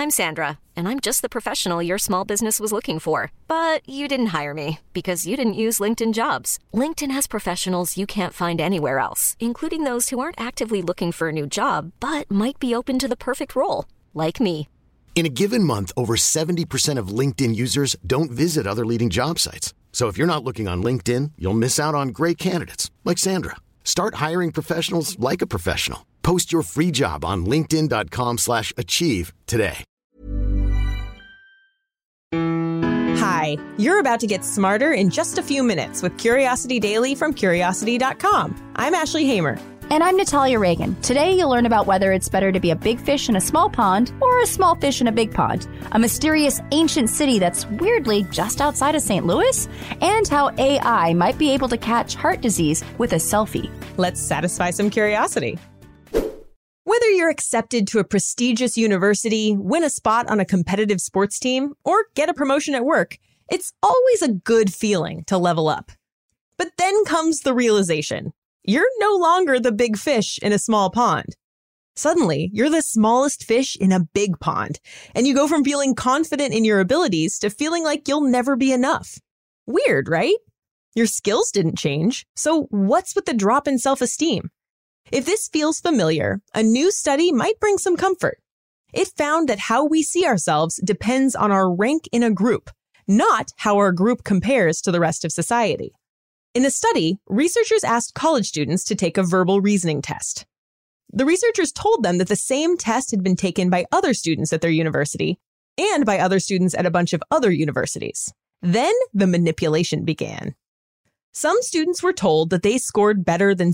I'm Sandra, and I'm just the professional your small business was looking for. But you didn't hire me because you didn't use LinkedIn Jobs. LinkedIn has professionals you can't find anywhere else, including those who aren't actively looking for a new job, but might be open to the perfect role, like me. In a given month, over 70% of LinkedIn users don't visit other leading job sites. So if you're not looking on LinkedIn, you'll miss out on great candidates like Sandra. Start hiring professionals like a professional. Post your free job on linkedin.com/achieve today. Hi, you're about to get smarter in just a few minutes with Curiosity Daily from Curiosity.com. I'm Ashley Hamer. And I'm Natalia Reagan. Today you'll learn about whether it's better to be a big fish in a small pond or a small fish in a big pond, a mysterious ancient city that's weirdly just outside of St. Louis, and how AI might be able to catch heart disease with a selfie. Let's satisfy some curiosity. Whether you're accepted to a prestigious university, win a spot on a competitive sports team, or get a promotion at work, it's always a good feeling to level up. But then comes the realization. You're no longer the big fish in a small pond. Suddenly, you're the smallest fish in a big pond, and you go from feeling confident in your abilities to feeling like you'll never be enough. Weird, right? Your skills didn't change, so what's with the drop in self-esteem? If this feels familiar, a new study might bring some comfort. It found that how we see ourselves depends on our rank in a group, not how our group compares to the rest of society. In a study, researchers asked college students to take a verbal reasoning test. The researchers told them that the same test had been taken by other students at their university and by other students at a bunch of other universities. Then the manipulation began. Some students were told that they scored better than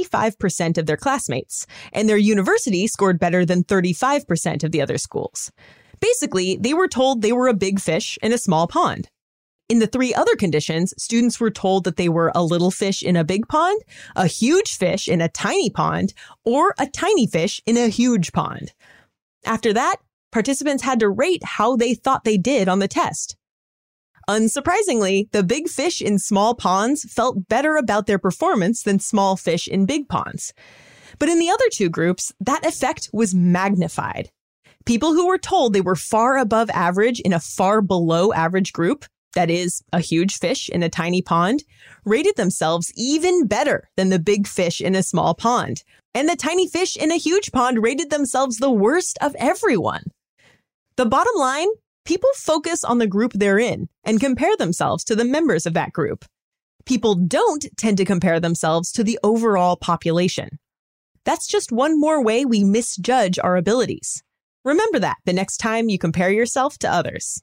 65% of their classmates, and their university scored better than 35% of the other schools. Basically, they were told they were a big fish in a small pond. In the three other conditions, students were told that they were a little fish in a big pond, a huge fish in a tiny pond, or a tiny fish in a huge pond. After that, participants had to rate how they thought they did on the test. Unsurprisingly, the big fish in small ponds felt better about their performance than small fish in big ponds. But in the other two groups, that effect was magnified. People who were told they were far above average in a far below average group, that is, a huge fish in a tiny pond, rated themselves even better than the big fish in a small pond. And the tiny fish in a huge pond rated themselves the worst of everyone. The bottom line, people focus on the group they're in and compare themselves to the members of that group. People don't tend to compare themselves to the overall population. That's just one more way we misjudge our abilities. Remember that the next time you compare yourself to others.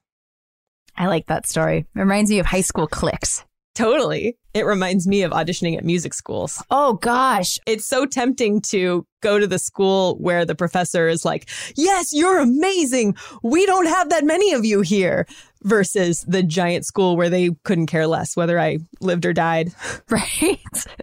I like that story. It reminds me of high school cliques. Totally. It reminds me of auditioning at music schools. Oh, gosh. It's so tempting to go to the school where the professor is like, yes, you're amazing. We don't have that many of you here. Versus the giant school where they couldn't care less whether I lived or died. Right?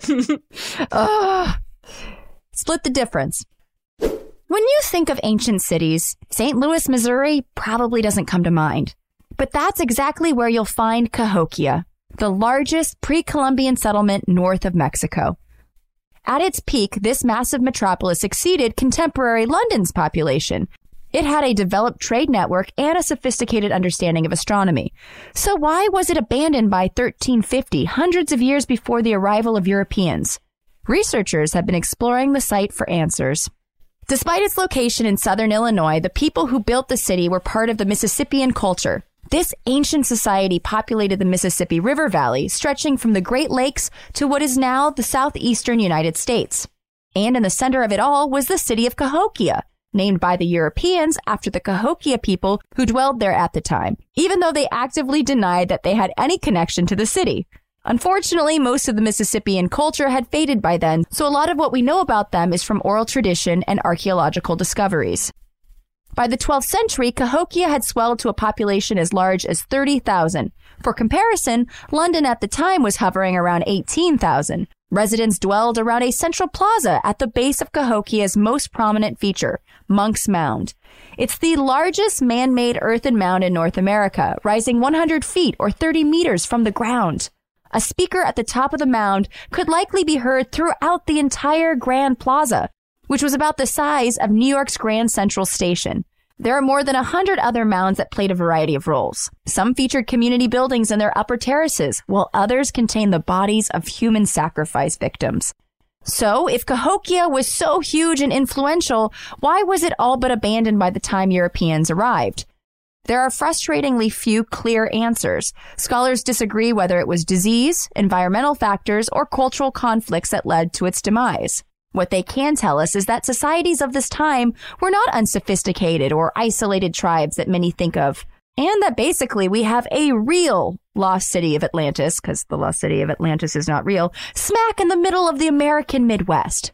Split the difference. When you think of ancient cities, St. Louis, Missouri probably doesn't come to mind. But that's exactly where you'll find Cahokia, the largest pre-Columbian settlement north of Mexico. At its peak, this massive metropolis exceeded contemporary London's population. It had a developed trade network and a sophisticated understanding of astronomy. So why was it abandoned by 1350, hundreds of years before the arrival of Europeans? Researchers have been exploring the site for answers. Despite its location in southern Illinois, the people who built the city were part of the Mississippian culture. This ancient society populated the Mississippi River Valley, stretching from the Great Lakes to what is now the southeastern United States. And in the center of it all was the city of Cahokia, named by the Europeans after the Cahokia people who dwelled there at the time, even though they actively denied that they had any connection to the city. Unfortunately, most of the Mississippian culture had faded by then, so a lot of what we know about them is from oral tradition and archaeological discoveries. By the 12th century, Cahokia had swelled to a population as large as 30,000. For comparison, London at the time was hovering around 18,000. Residents dwelled around a central plaza at the base of Cahokia's most prominent feature, Monk's Mound. It's the largest man-made earthen mound in North America, rising 100 feet or 30 meters from the ground. A speaker at the top of the mound could likely be heard throughout the entire Grand Plaza, which was about the size of New York's Grand Central Station. There are more than 100 other mounds that played a variety of roles. Some featured community buildings in their upper terraces, while others contained the bodies of human sacrifice victims. So, if Cahokia was so huge and influential, why was it all but abandoned by the time Europeans arrived? There are frustratingly few clear answers. Scholars disagree whether it was disease, environmental factors, or cultural conflicts that led to its demise. What they can tell us is that societies of this time were not unsophisticated or isolated tribes that many think of, and that basically we have a real lost city of Atlantis, because the lost city of Atlantis is not real, smack in the middle of the American Midwest.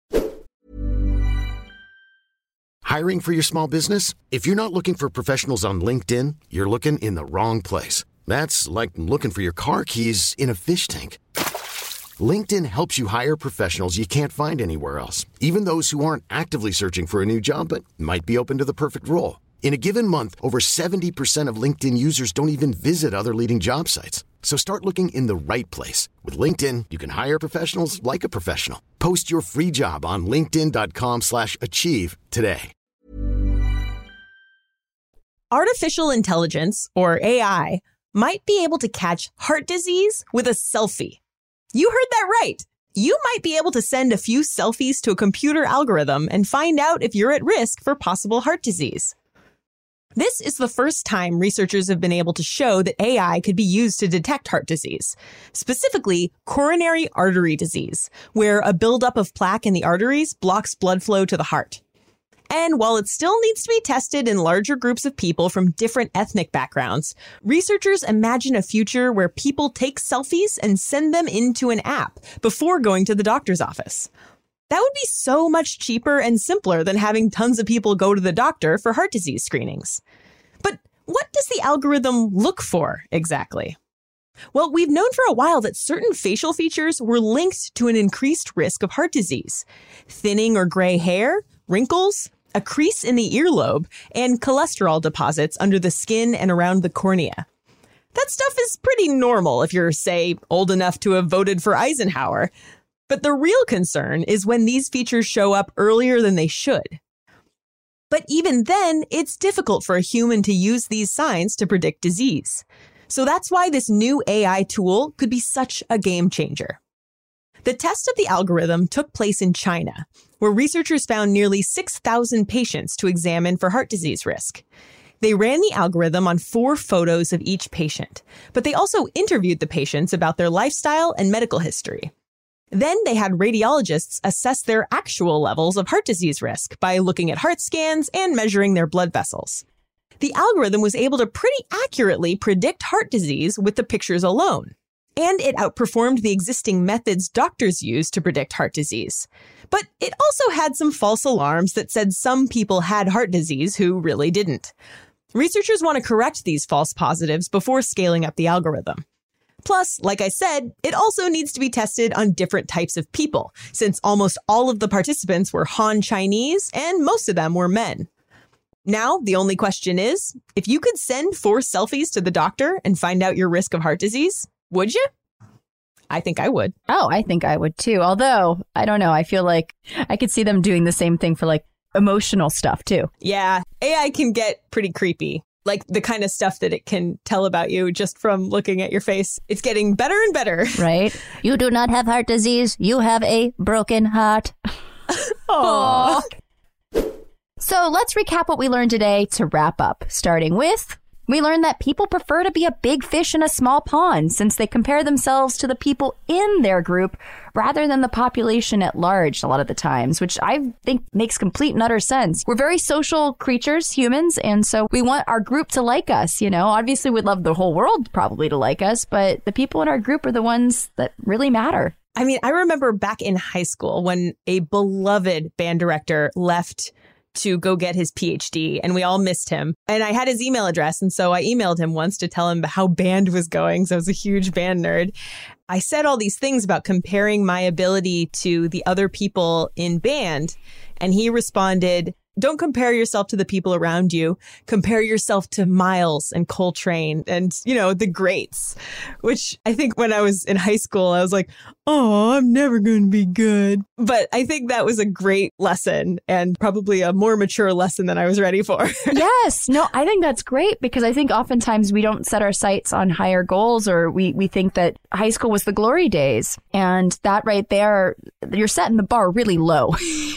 Hiring for your small business? If you're not looking for professionals on LinkedIn, you're looking in the wrong place. That's like looking for your car keys in a fish tank. LinkedIn helps you hire professionals you can't find anywhere else, even those who aren't actively searching for a new job but might be open to the perfect role. In a given month, over 70% of LinkedIn users don't even visit other leading job sites. So start looking in the right place. With LinkedIn, you can hire professionals like a professional. Post your free job on linkedin.com/achieve today. Artificial intelligence, or AI, might be able to catch heart disease with a selfie. You heard that right. You might be able to send a few selfies to a computer algorithm and find out if you're at risk for possible heart disease. This is the first time researchers have been able to show that AI could be used to detect heart disease, specifically coronary artery disease, where a buildup of plaque in the arteries blocks blood flow to the heart. And while it still needs to be tested in larger groups of people from different ethnic backgrounds, researchers imagine a future where people take selfies and send them into an app before going to the doctor's office. That would be so much cheaper and simpler than having tons of people go to the doctor for heart disease screenings. But what does the algorithm look for exactly? Well, we've known for a while that certain facial features were linked to an increased risk of heart disease. Thinning or gray hair, wrinkles, a crease in the earlobe, and cholesterol deposits under the skin and around the cornea. That stuff is pretty normal if you're, say, old enough to have voted for Eisenhower. But the real concern is when these features show up earlier than they should. But even then, it's difficult for a human to use these signs to predict disease. So that's why this new AI tool could be such a game changer. The test of the algorithm took place in China, where researchers found nearly 6,000 patients to examine for heart disease risk. They ran the algorithm on 4 photos of each patient, but they also interviewed the patients about their lifestyle and medical history. Then they had radiologists assess their actual levels of heart disease risk by looking at heart scans and measuring their blood vessels. The algorithm was able to pretty accurately predict heart disease with the pictures alone. And it outperformed the existing methods doctors use to predict heart disease. But it also had some false alarms that said some people had heart disease who really didn't. Researchers want to correct these false positives before scaling up the algorithm. Plus, like I said, it also needs to be tested on different types of people, since almost all of the participants were Han Chinese and most of them were men. Now, the only question is, if you could send 4 selfies to the doctor and find out your risk of heart disease, would you? I think I would. Oh, I think I would too. Although, I don't know. I feel like I could see them doing the same thing for like emotional stuff too. Yeah, AI can get pretty creepy. Like the kind of stuff that it can tell about you just from looking at your face. It's getting better and better. Right? You do not have heart disease. You have a broken heart. Aww. So let's recap what we learned today to wrap up, starting with we learned that people prefer to be a big fish in a small pond since they compare themselves to the people in their group rather than the population at large a lot of the times, which I think makes complete and utter sense. We're very social creatures, humans, and so we want our group to like us, you know. Obviously, we'd love the whole world probably to like us, but the people in our group are the ones that really matter. I mean, I remember back in high school when a beloved band director left to go get his PhD, and we all missed him. And I had his email address, and so I emailed him once to tell him how band was going. So I was a huge band nerd. I said all these things about comparing my ability to the other people in band, and he responded, Don't compare yourself to the people around you. Compare yourself to Miles and Coltrane and, the greats, which I think when I was in high school, I was like, oh, I'm never going to be good. But I think that was a great lesson and probably a more mature lesson than I was ready for. Yes. No, I think that's great because I think oftentimes we don't set our sights on higher goals, or we think that high school was the glory days. And that right there, you're setting the bar really low.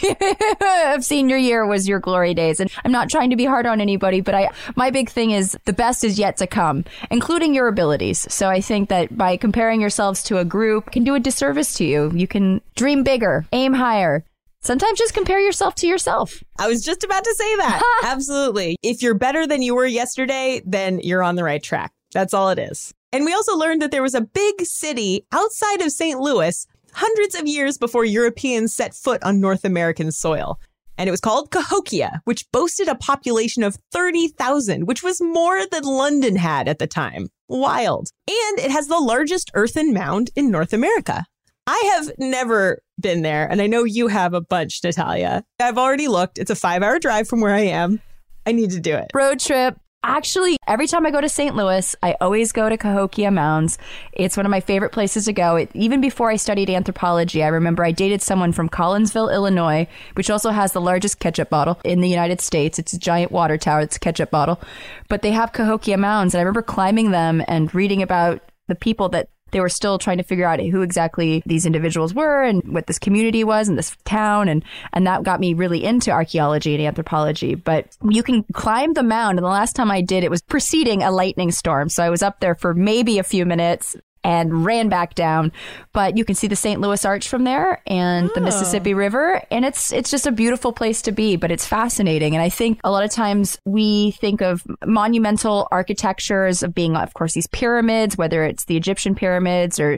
If senior year was your glory days. And I'm not trying to be hard on anybody, but my big thing is the best is yet to come, including your abilities. So I think that by comparing yourselves to a group can do a disservice to you. You can dream bigger, aim higher. Sometimes just compare yourself to yourself. I was just about to say that. Absolutely. If you're better than you were yesterday, then you're on the right track. That's all it is. And we also learned that there was a big city outside of St. Louis hundreds of years before Europeans set foot on North American soil. And it was called Cahokia, which boasted a population of 30,000, which was more than London had at the time. Wild. And it has the largest earthen mound in North America. I have never been there, and I know you have a bunch, Natalia. I've already looked. It's a 5-hour drive from where I am. I need to do it. Road trip. Actually, every time I go to St. Louis, I always go to Cahokia Mounds. It's one of my favorite places to go. Even before I studied anthropology, I remember I dated someone from Collinsville, Illinois, which also has the largest ketchup bottle in the United States. It's a giant water tower. It's a ketchup bottle. But they have Cahokia Mounds, and I remember climbing them and reading about the people that they were still trying to figure out who exactly these individuals were and what this community was and this town. And that got me really into archaeology and anthropology. But you can climb the mound. And the last time I did, it was preceding a lightning storm. So I was up there for maybe a few minutes and ran back down. But you can see the St. Louis Arch from there and the Mississippi River. And it's just a beautiful place to be, but it's fascinating. And I think a lot of times we think of monumental architectures of being, of course, these pyramids, whether it's the Egyptian pyramids or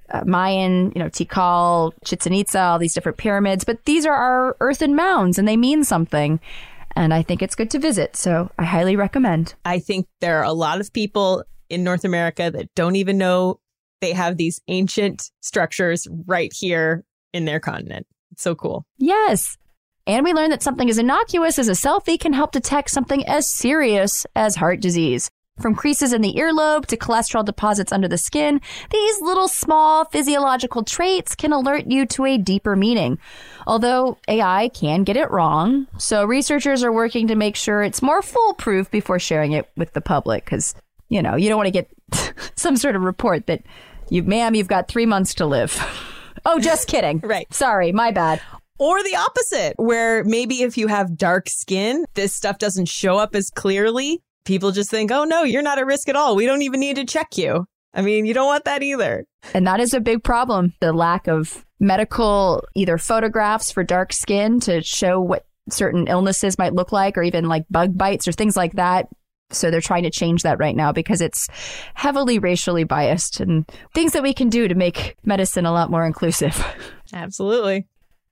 Mayan, Tikal, Chichen Itza, all these different pyramids. But these are our earthen mounds and they mean something. And I think it's good to visit. So I highly recommend. I think there are a lot of people in North America that don't even know they have these ancient structures right here in their continent. It's so cool. Yes. And we learned that something as innocuous as a selfie can help detect something as serious as heart disease. From creases in the earlobe to cholesterol deposits under the skin, these little small physiological traits can alert you to a deeper meaning. Although AI can get it wrong, so researchers are working to make sure it's more foolproof before sharing it with the public, because you don't want to get some sort of report that you've got 3 months to live. Oh, just kidding. Right. Sorry, my bad. Or the opposite, where maybe if you have dark skin, this stuff doesn't show up as clearly. People just think, oh, no, you're not at risk at all. We don't even need to check you. I mean, you don't want that either. And that is a big problem. The lack of medical either photographs for dark skin to show what certain illnesses might look like, or even like bug bites or things like that. So they're trying to change that right now because it's heavily racially biased, and things that we can do to make medicine a lot more inclusive. Absolutely.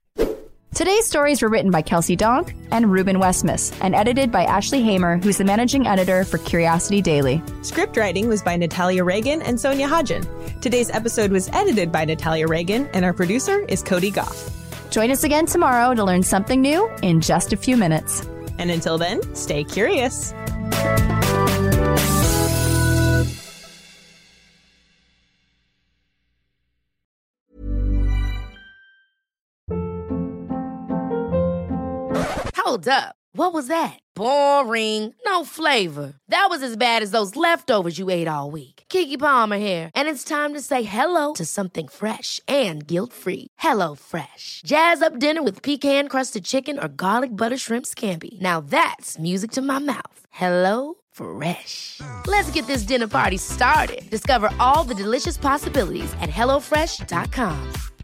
Today's stories were written by Kelsey Donk and Ruben Westmus and edited by Ashley Hamer, who's the managing editor for Curiosity Daily. Script writing was by Natalia Reagan and Sonia Hodgen. Today's episode was edited by Natalia Reagan, and our producer is Cody Goff. Join us again tomorrow to learn something new in just a few minutes. And until then, stay curious. Hold up. What was that? Boring. No flavor. That was as bad as those leftovers you ate all week. Keke Palmer here. And it's time to say hello to something fresh and guilt-free. Hello Fresh. Jazz up dinner with pecan-crusted chicken or garlic butter shrimp scampi. Now that's music to my mouth. Hello Fresh. Let's get this dinner party started. Discover all the delicious possibilities at HelloFresh.com.